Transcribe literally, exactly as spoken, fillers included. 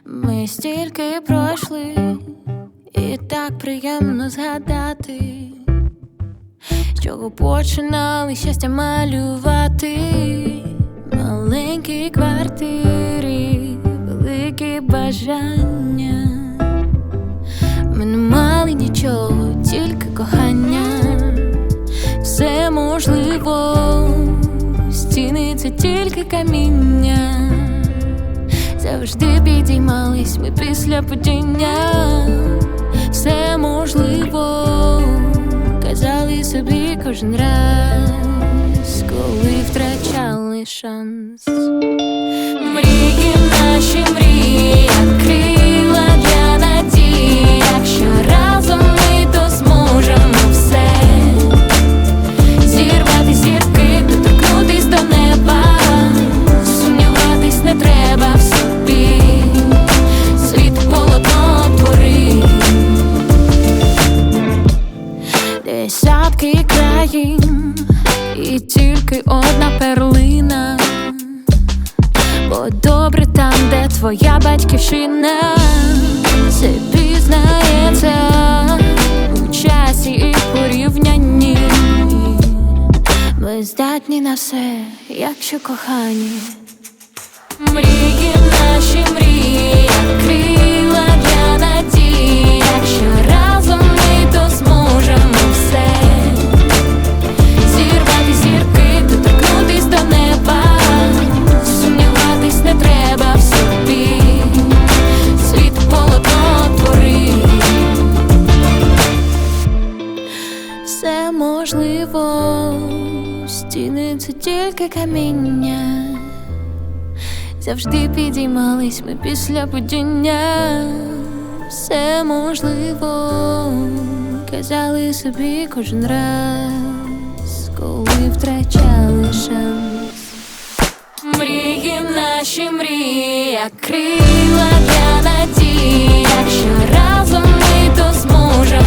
Ми стільки пройшли, і так приємно згадати, з чого починали щастя малювати. Маленькі квартири, великі бажання. Ми не мали нічого, тільки кохання. Все можливо, стіни це тільки каміння. Завжди підіймались ми після падіння. Все можливо, казали собі кожен раз, коли втрачали шанс. Мрії наші, мрії, як крила для надії. Якщо разом ми, то зможемо все. Зірвати зірки, доторкнутись до неба. Сумніватись не треба в собі. Світ полотно твори. Десятки країн і тільки одна перлина. Бо добре там, де твоя батьківщина. Це пізнається у часі і порівнянні. Ми здатні на все, якщо кохані. Мрії наші, мрії, як крила для надії. Якщо разом ми, то зможемо все. Зірвати зірки, доторкнутись до неба. Сумніватись не треба в собі. Світ полотно твори. Все можливо, стіни це тільки каміння. Завжди підіймались ми після падіння. Все можливо, казали собі кожен раз, коли втрачали шанс. Мрії наші, мрії, як крила для надії. Якщо разом ми, то зможемо